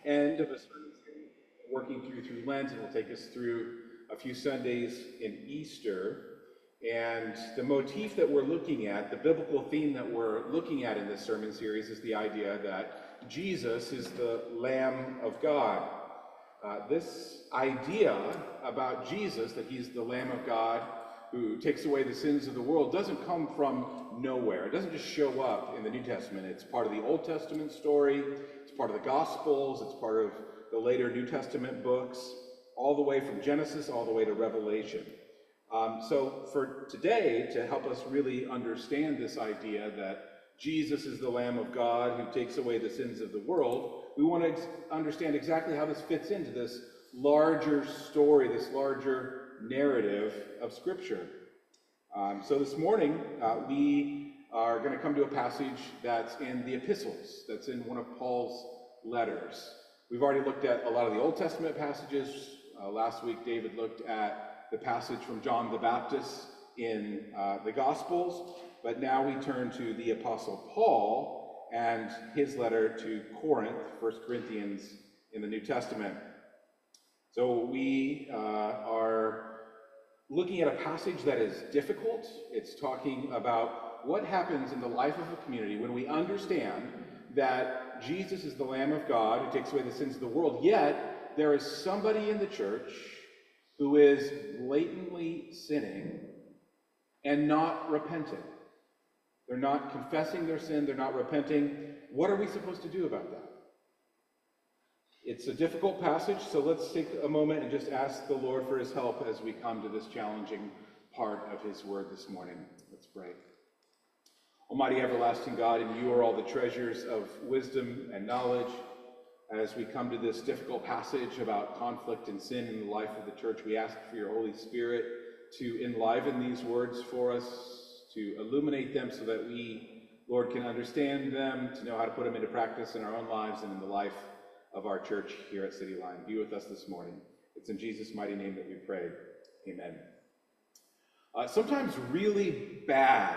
end of a sermon series working through Lent, and will take us through a few Sundays in Easter. And the motif that we're looking at, the biblical theme that we're looking at in this sermon series, is the idea that Jesus is the Lamb of God. This idea about Jesus, that he's the Lamb of God who takes away the sins of the world, doesn't come from nowhere. It doesn't just show up in the New Testament. It's part of the Old Testament story, it's part of the Gospels, it's part of the later New Testament books, all the way from Genesis all the way to Revelation. So for today, to help us really understand this idea that Jesus is the Lamb of God who takes away the sins of the world, we want to understand exactly how this fits into this larger story, this larger narrative of Scripture. So this morning, we are going to come to a passage that's in the epistles, that's in one of Paul's letters. We've already looked at a lot of the Old Testament passages. Last week, David looked at the passage from John the Baptist in the Gospels, but now we turn to the Apostle Paul and his letter to Corinth, 1 Corinthians in the New Testament. So we are looking at a passage that is difficult. It's talking about what happens in the life of a community when we understand that Jesus is the Lamb of God who takes away the sins of the world, yet there is somebody in the church who is blatantly sinning and not repenting. They're not confessing their sin, they're not repenting. What are we supposed to do about that? It's a difficult passage, so let's take a moment and just ask the Lord for his help as we come to this challenging part of his word this morning. Let's pray. Almighty everlasting God, in you are all the treasures of wisdom and knowledge. As we come to this difficult passage about conflict and sin in the life of the church, we ask for your Holy Spirit to enliven these words for us, to illuminate them so that we, Lord, can understand them, to know how to put them into practice in our own lives and in the life of our church here at City Line. Be with us this morning. It's in Jesus' mighty name that we pray. Amen. Sometimes really bad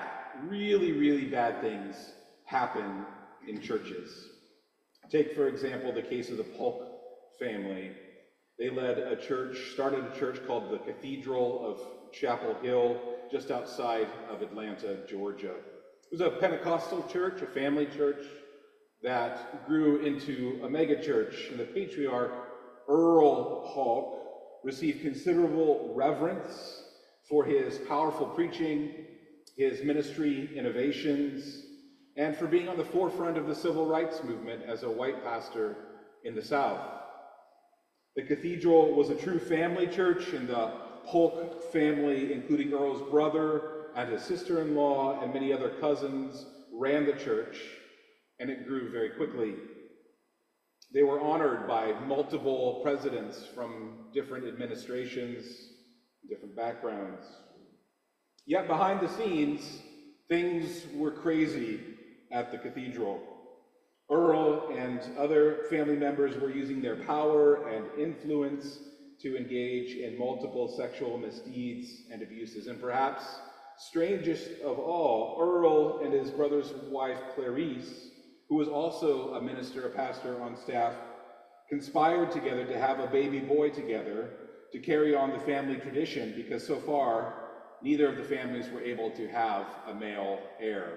things happen in churches. Take, for example, the case of the Polk family. They started a church called the Cathedral of Chapel Hill, just outside of Atlanta, Georgia. It was a Pentecostal church, a family church, that grew into a megachurch, and the patriarch, Earl Polk, received considerable reverence for his powerful preaching, his ministry innovations, and for being on the forefront of the civil rights movement as a white pastor in the South. The cathedral was a true family church, and the Polk family, including Earl's brother and his sister-in-law and many other cousins, ran the church, and it grew very quickly. They were honored by multiple presidents from different administrations, different backgrounds. Yet behind the scenes, things were crazy at the cathedral. Earl and other family members were using their power and influence to engage in multiple sexual misdeeds and abuses. And perhaps strangest of all, Earl and his brother's wife, Clarice, who was also a minister, a pastor on staff, conspired together to have a baby boy together to carry on the family tradition, because so far, neither of the families were able to have a male heir.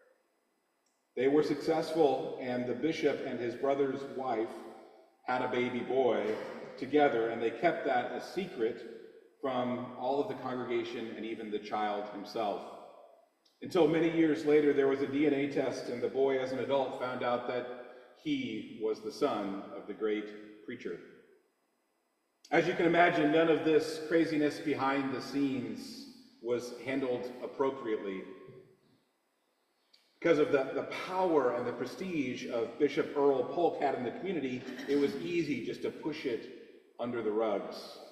They were successful, and the bishop and his brother's wife had a baby boy together, and they kept that a secret from all of the congregation and even the child himself. Until many years later, there was a DNA test, and the boy, as an adult, found out that he was the son of the great preacher. As you can imagine, none of this craziness behind the scenes was handled appropriately. Because of the power and the prestige of Bishop Earl Polk had in the community, it was easy just to push it under the rugs.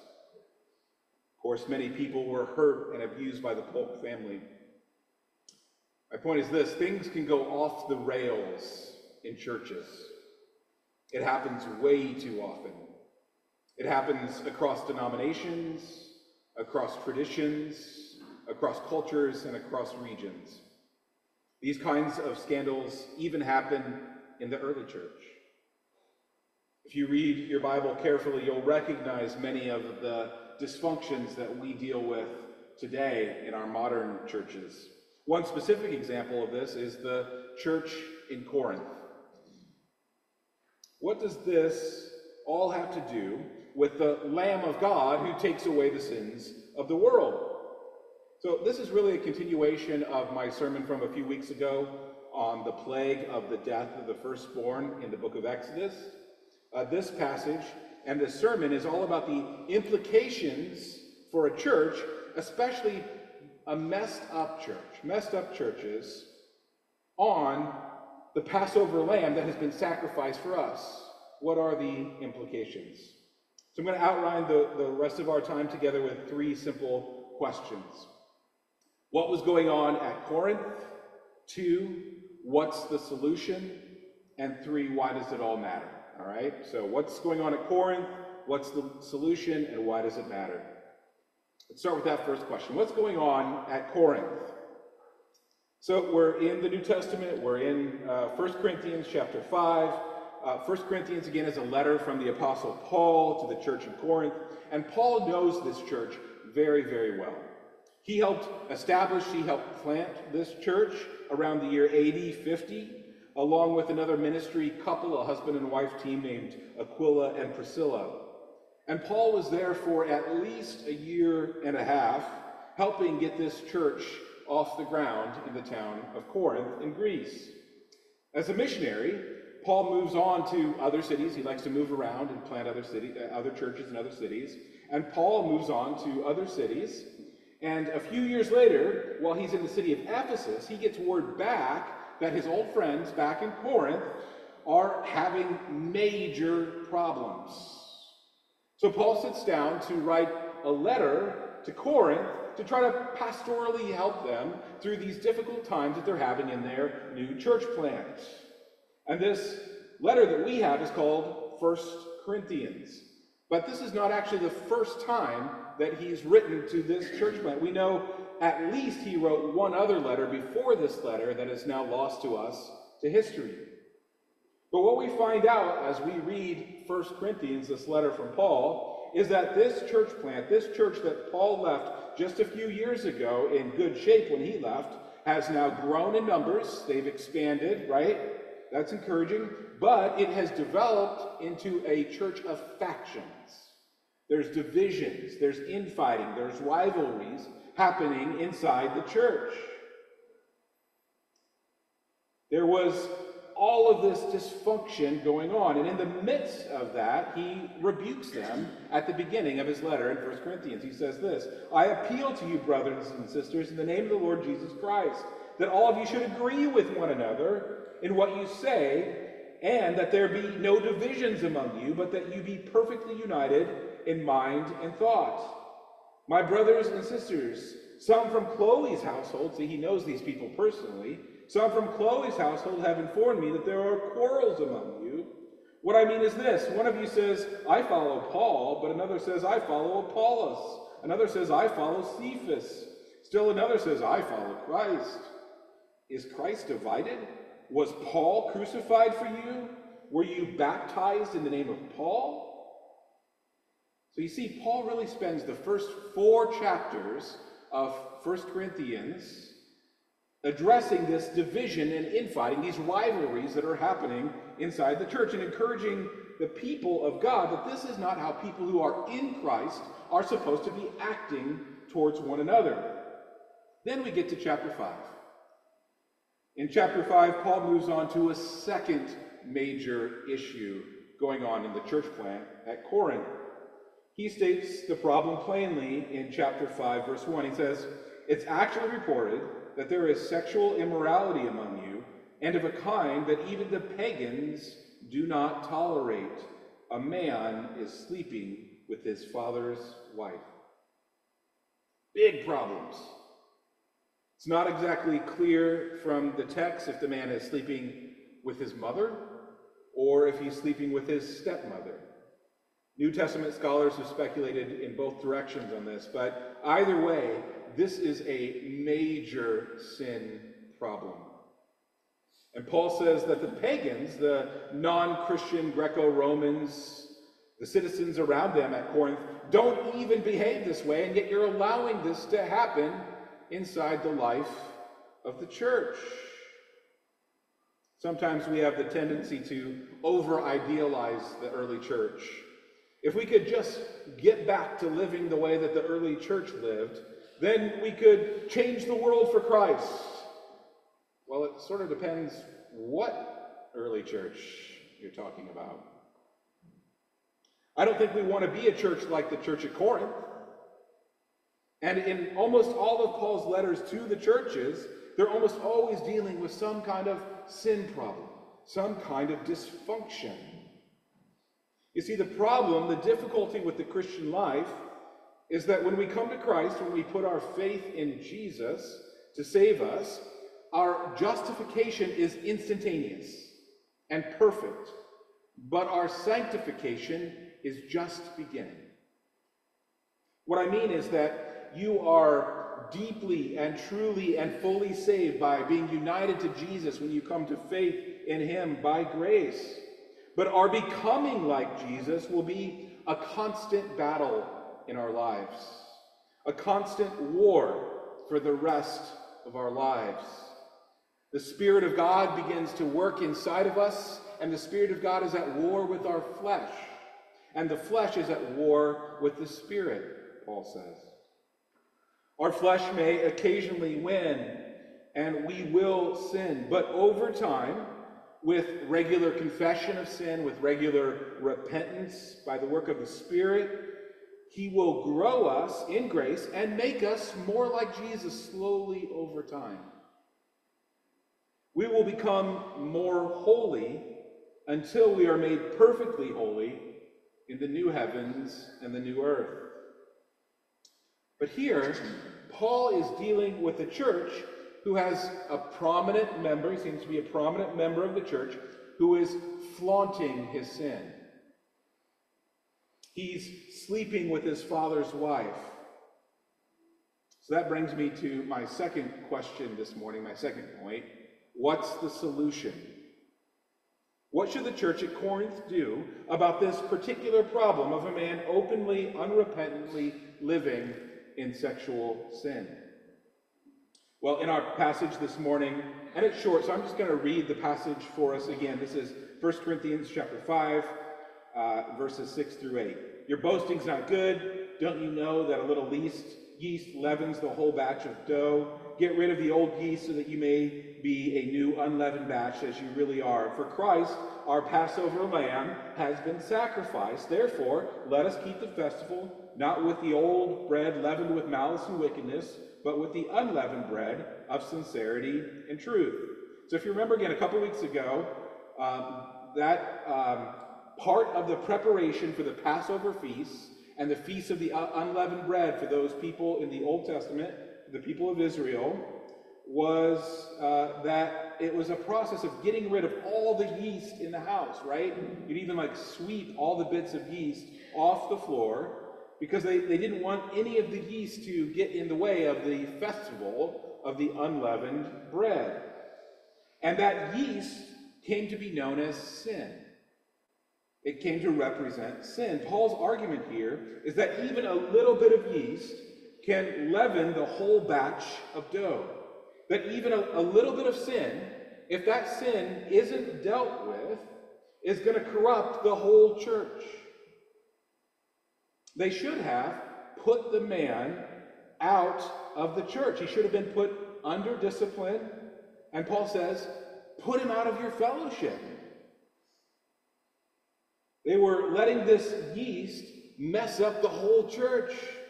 Of course, many people were hurt and abused by the Polk family. My point is this: things can go off the rails in churches. It happens way too often. It happens across denominations, across traditions, across cultures, and across regions. These kinds of scandals even happen in the early church. If you read your Bible carefully, you'll recognize many of the dysfunctions that we deal with today in our modern churches. One specific example of this is the church in Corinth. What does this all have to do with the Lamb of God who takes away the sins of the world? So this is really a continuation of my sermon from a few weeks ago on the plague of the death of the firstborn in the book of Exodus. This passage and this sermon is all about the implications for a church, especially a messed up churches, on the Passover lamb that has been sacrificed for us. What are the implications? So I'm going to outline the rest of our time together with three simple questions. What was going on at Corinth? 2, what's the solution? And 3, why does it all matter? All right, so what's going on at Corinth? What's the solution? And why does it matter? Let's start with that first question. What's going on at Corinth? So we're in the New Testament. We're in 1 Corinthians chapter 5. 1 Corinthians, again, is a letter from the Apostle Paul to the church in Corinth. And Paul knows this church very, very well. He helped plant this church around the year AD 50, along with another ministry couple, a husband and wife team named Aquila and Priscilla. And Paul was there for at least a year and a half, helping get this church off the ground in the town of Corinth in Greece. As a missionary, Paul moves on to other cities. He likes to move around and plant other churches in other cities. And Paul moves on to other cities. And a few years later, while he's in the city of Ephesus, he gets word back that his old friends back in Corinth are having major problems. So Paul sits down to write a letter to Corinth to try to pastorally help them through these difficult times that they're having in their new church plant. And this letter that we have is called 1 Corinthians. But this is not actually the first time that he's written to this church plant. We know at least he wrote one other letter before this letter that is now lost to us, to history. But what we find out as we read 1 Corinthians, this letter from Paul, is that this church plant, this church that Paul left just a few years ago in good shape when he left, has now grown in numbers. They've expanded, right? That's encouraging. But it has developed into a church of factions. There's divisions, there's infighting, there's rivalries happening inside the church. There was all of this dysfunction going on, and in the midst of that, he rebukes them at the beginning of his letter in 1 Corinthians. He says this, "I appeal to you, brothers and sisters, in the name of the Lord Jesus Christ, that all of you should agree with one another in what you say, and that there be no divisions among you, but that you be perfectly united in mind and thought. My brothers and sisters, some from Chloe's household," see, he knows these people personally, "some from Chloe's household have informed me that there are quarrels among you. What I mean is this, one of you says, 'I follow Paul,' but another says, 'I follow Apollos.' Another says, 'I follow Cephas.' Still another says, 'I follow Christ.' Is Christ divided? Was Paul crucified for you? Were you baptized in the name of Paul?" So you see, Paul really spends the first 4 chapters of 1 Corinthians addressing this division and infighting, these rivalries that are happening inside the church, and encouraging the people of God that this is not how people who are in Christ are supposed to be acting towards one another. Then we get to chapter 5. In chapter 5, Paul moves on to a second major issue going on in the church plant at Corinth. He states the problem plainly in chapter 5, verse 1. He says, "It's actually reported that there is sexual immorality among you, and of a kind that even the pagans do not tolerate. A man is sleeping with his father's wife." Big problems. It's not exactly clear from the text if the man is sleeping with his mother or if he's sleeping with his stepmother. New Testament scholars have speculated in both directions on this, but either way, this is a major sin problem. And Paul says that the pagans, the non-Christian Greco-Romans, the citizens around them at Corinth, don't even behave this way, and yet you're allowing this to happen inside the life of the church. Sometimes we have the tendency to over-idealize the early church. If we could just get back to living the way that the early church lived, then we could change the world for Christ. Well, it sort of depends what early church you're talking about. I don't think we want to be a church like the church at Corinth. And in almost all of Paul's letters to the churches, they're almost always dealing with some kind of sin problem, some kind of dysfunction. You see, the problem, the difficulty with the Christian life is that when we come to Christ, when we put our faith in Jesus to save us, our justification is instantaneous and perfect, but our sanctification is just beginning. What I mean is that you are deeply and truly and fully saved by being united to Jesus when you come to faith in him by grace. But our becoming like Jesus will be a constant battle in our lives, a constant war for the rest of our lives. The Spirit of God begins to work inside of us, and the Spirit of God is at war with our flesh. And the flesh is at war with the Spirit, Paul says. Our flesh may occasionally win, and we will sin. But over time, with regular confession of sin, with regular repentance by the work of the Spirit, he will grow us in grace and make us more like Jesus slowly over time. We will become more holy until we are made perfectly holy in the new heavens and the new earth. But here, Paul is dealing with a church who has a prominent member, he seems to be a prominent member of the church, who is flaunting his sin. He's sleeping with his father's wife. So that brings me to my second question this morning, my second point. What's the solution? What should the church at Corinth do about this particular problem of a man openly, unrepentantly living in sexual sin? Well, in our passage this morning, and it's short, so I'm just going to read the passage for us again. This is 1 Corinthians chapter 5, verses 6 through 8. Your boasting's not good. Don't you know that a little yeast leavens the whole batch of dough? Get rid of the old yeast so that you may be a new unleavened batch as you really are. For Christ, our Passover lamb, has been sacrificed. Therefore, let us keep the festival, not with the old bread leavened with malice and wickedness, but with the unleavened bread of sincerity and truth. So if you remember again, a couple weeks ago, part of the preparation for the Passover feast and the feast of the unleavened bread for those people in the Old Testament, the people of Israel, was that it was a process of getting rid of all the yeast in the house, right? You'd even sweep all the bits of yeast off the floor because they didn't want any of the yeast to get in the way of the festival of the unleavened bread. And that yeast came to be known as sin. It came to represent sin. Paul's argument here is that even a little bit of yeast can leaven the whole batch of dough. That even a little bit of sin, if that sin isn't dealt with, is going to corrupt the whole church. They should have put the man out of the church. He should have been put under discipline. And Paul says, put him out of your fellowship. They were letting this yeast mess up the whole church.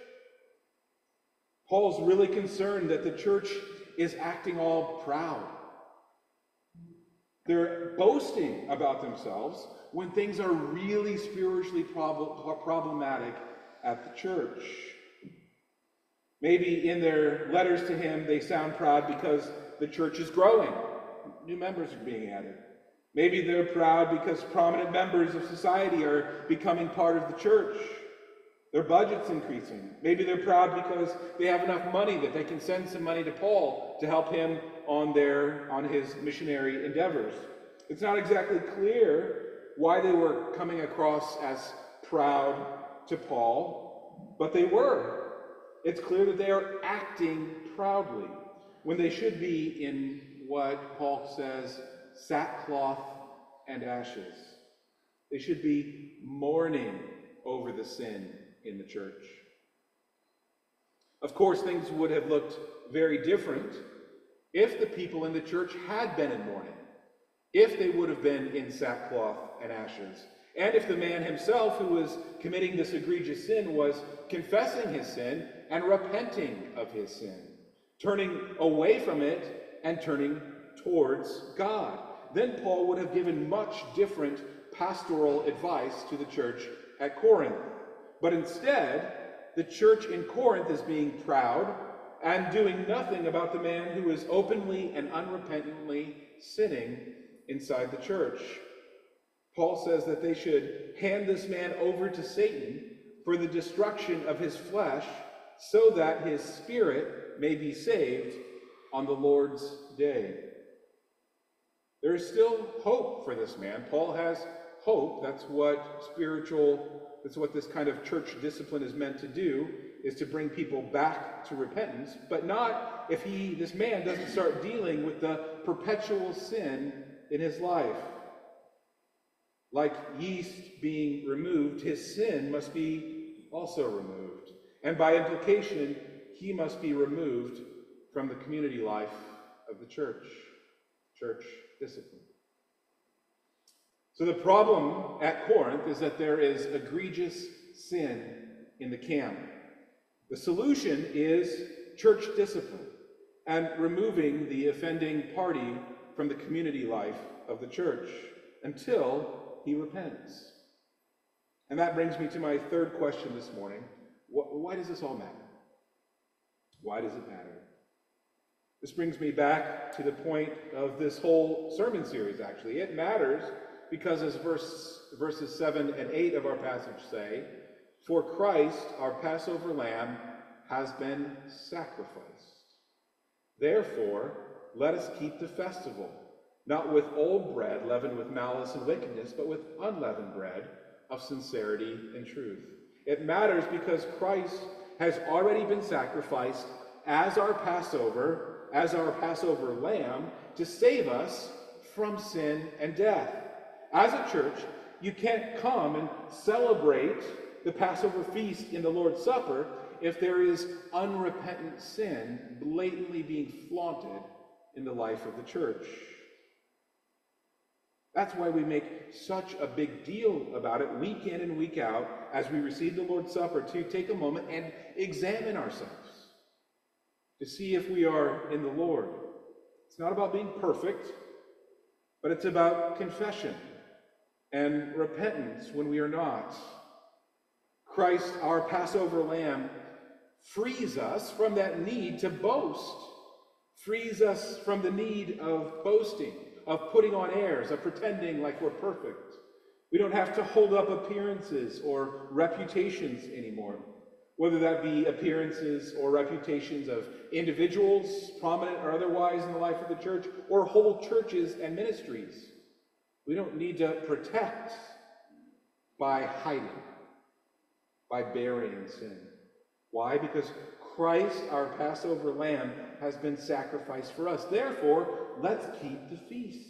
Paul's really concerned that the church is acting all proud. They're boasting about themselves when things are really spiritually problematic at the church. Maybe in their letters to him, they sound proud because the church is growing. New members are being added. Maybe they're proud because prominent members of society are becoming part of the church. Their budget's increasing. Maybe they're proud because they have enough money that they can send some money to Paul to help him on his missionary endeavors. It's not exactly clear why they were coming across as proud to Paul, but they were. It's clear that they are acting proudly when they should be in what Paul says, sackcloth and ashes. They should be mourning over the sin in the church. Of course, things would have looked very different if the people in the church had been in mourning, if they would have been in sackcloth and ashes, and if the man himself who was committing this egregious sin was confessing his sin and repenting of his sin, turning away from it and turning towards God. Then Paul would have given much different pastoral advice to the church at Corinth. But instead, the church in Corinth is being proud and doing nothing about the man who is openly and unrepentantly sinning inside the church. Paul says that they should hand this man over to Satan for the destruction of his flesh, so that his spirit may be saved on the Lord's day. There is still hope for this man. Paul has hope. That's what this kind of church discipline is meant to do, is to bring people back to repentance, but not if this man doesn't start dealing with the perpetual sin in his life. Like yeast being removed, his sin must be also removed. And by implication, he must be removed from the community life of the church discipline. So the problem at Corinth is that there is egregious sin in the camp. The solution is church discipline and removing the offending party from the community life of the church until he repents. And that brings me to my third question this morning. Why does this all matter? Why does it matter? This brings me back to the point of this whole sermon series, actually. It matters because, as verses 7 and 8 of our passage say, for Christ, our Passover lamb, has been sacrificed. Therefore, let us keep the festival, not with old bread leavened with malice and wickedness, but with unleavened bread of sincerity and truth. It matters because Christ has already been sacrificed as our Passover lamb, to save us from sin and death. As a church, you can't come and celebrate the Passover feast in the Lord's Supper if there is unrepentant sin blatantly being flaunted in the life of the church. That's why we make such a big deal about it week in and week out as we receive the Lord's Supper, to take a moment and examine ourselves to see if we are in the Lord. It's not about being perfect, but it's about confession and repentance when we are not. Christ, our Passover lamb, frees us from that need to boast, frees us from the need of boasting, of putting on airs, of pretending like we're perfect. We don't have to hold up appearances or reputations anymore, whether that be appearances or reputations of individuals, prominent or otherwise in the life of the church, or whole churches and ministries. We don't need to protect by hiding, by burying sin. Why? Because Christ, our Passover lamb, has been sacrificed for us. Therefore, let's keep the feast.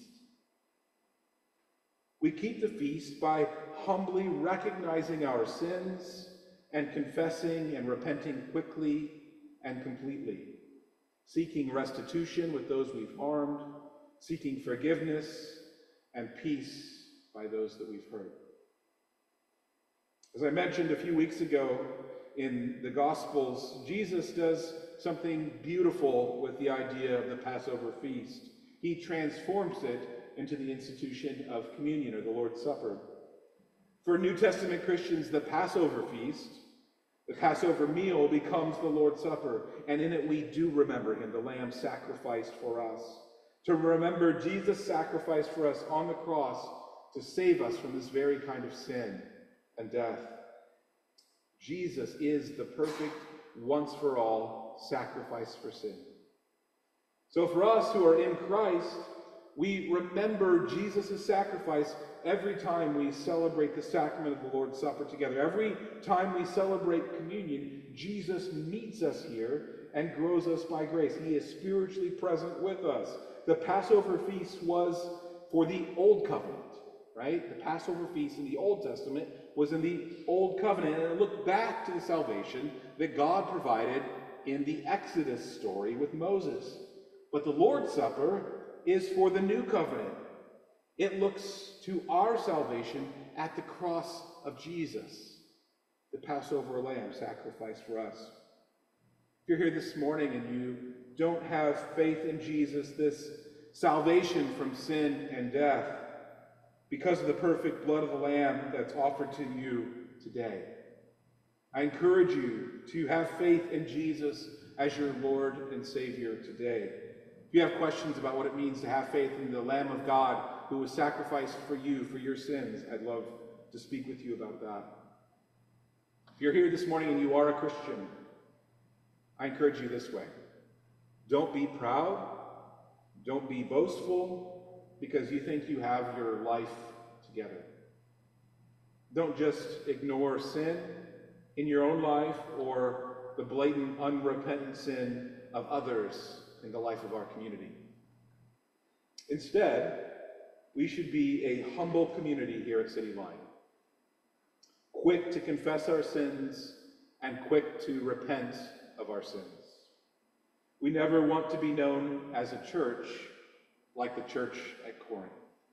We keep the feast by humbly recognizing our sins and confessing and repenting quickly and completely, seeking restitution with those we've harmed, seeking forgiveness and peace by those that we've hurt. As I mentioned a few weeks ago in the Gospels, Jesus does something beautiful with the idea of the Passover feast. He transforms it into the institution of communion, or the Lord's Supper. For New Testament Christians, the Passover feast, the Passover meal, becomes the Lord's Supper, and in it we do remember him, the Lamb sacrificed for us. To remember Jesus' sacrifice for us on the cross to save us from this very kind of sin and death. Jesus is the perfect, once-for-all sacrifice for sin. So for us who are in Christ, we remember Jesus' sacrifice every time we celebrate the sacrament of the Lord's Supper together. Every time we celebrate communion, Jesus meets us here and grows us by grace. He is spiritually present with us. The Passover feast was for the Old Covenant, right? The Passover feast in the Old Testament was in the Old Covenant, and it looked back to the salvation that God provided in the Exodus story with Moses. But the Lord's Supper is for the New Covenant. It looks to our salvation at the cross of Jesus, the Passover lamb sacrificed for us. If you're here this morning and you don't have faith in Jesus, this salvation from sin and death, because of the perfect blood of the Lamb that's offered to you today, I encourage you to have faith in Jesus as your Lord and Savior today. If you have questions about what it means to have faith in the Lamb of God who was sacrificed for you, for your sins, I'd love to speak with you about that. If you're here this morning and you are a Christian, I encourage you this way. Don't be proud. Don't be boastful because you think you have your life together. Don't just ignore sin in your own life or the blatant, unrepentant sin of others in the life of our community. Instead, we should be a humble community here at City Line, quick to confess our sins and quick to repent of our sins. We never want to be known as a church like the church at Corinth.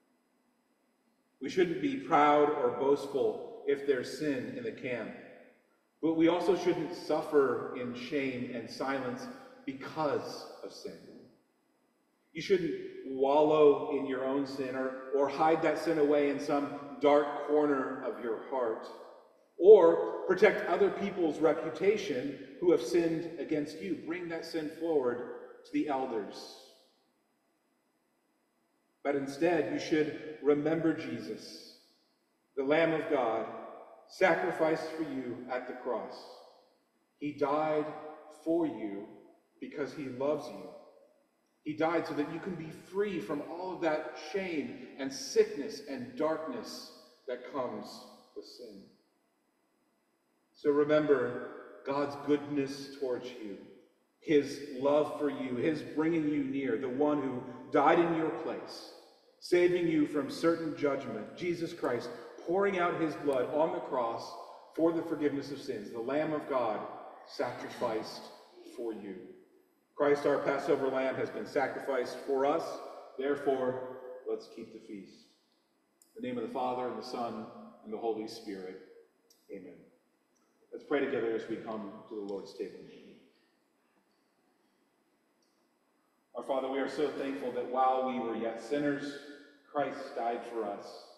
We shouldn't be proud or boastful if there's sin in the camp, but we also shouldn't suffer in shame and silence because of sin. You shouldn't wallow in your own sin or hide that sin away in some dark corner of your heart, or protect other people's reputation who have sinned against you. Bring that sin forward to the elders. But instead, you should remember Jesus, the Lamb of God, sacrificed for you at the cross. He died for you because he loves you. He died so that you can be free from all of that shame and sickness and darkness that comes with sin. So remember God's goodness towards you, his love for you, his bringing you near, the one who died in your place, saving you from certain judgment, Jesus Christ pouring out his blood on the cross for the forgiveness of sins, the Lamb of God sacrificed for you. Christ, our Passover lamb, has been sacrificed for us. Therefore, let's keep the feast. In the name of the Father, and the Son, and the Holy Spirit. Amen. Let's pray together as we come to the Lord's table. Our Father, we are so thankful that while we were yet sinners, Christ died for us.